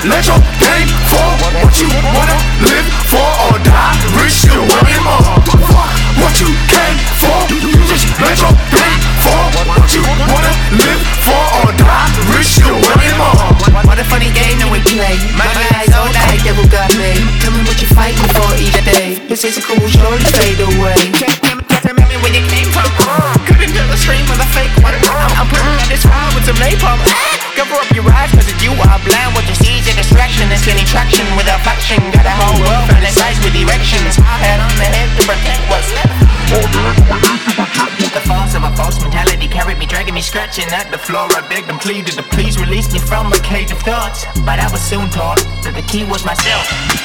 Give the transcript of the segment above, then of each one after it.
let your game fall. What you wanna live for or die rich, still worrying more. What you came for, you just let your game fall. What you wanna live for or die rich, still worrying more. What a funny game that we play. My eyes all night, devil got me. Tell me what you're fighting for each day. This is cool, surely fade away. Can't remember where you came from. Couldn't tell the stream with a fake one. I'm putting on this fire with some napalm. Cover up your eyes, cause you are blind. What you see is a distraction. It's getting traction without faction. Got a whole world fantasized with erections. Head on the head to protect what's left. The force of a false mentality carried me, dragging me, scratching at the floor. I begged and pleaded to please release me from a cage of thoughts. But I was soon taught that the key was myself.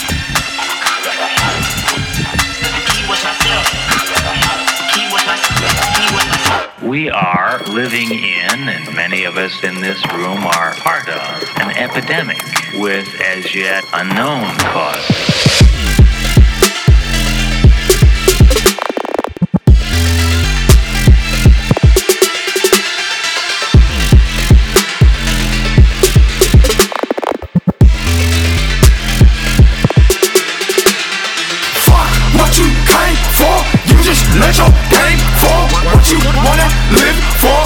We are living in, and many of us in this room are part of, an epidemic with as yet unknown causes. What you came for, you just let your game fall. What you wanna live for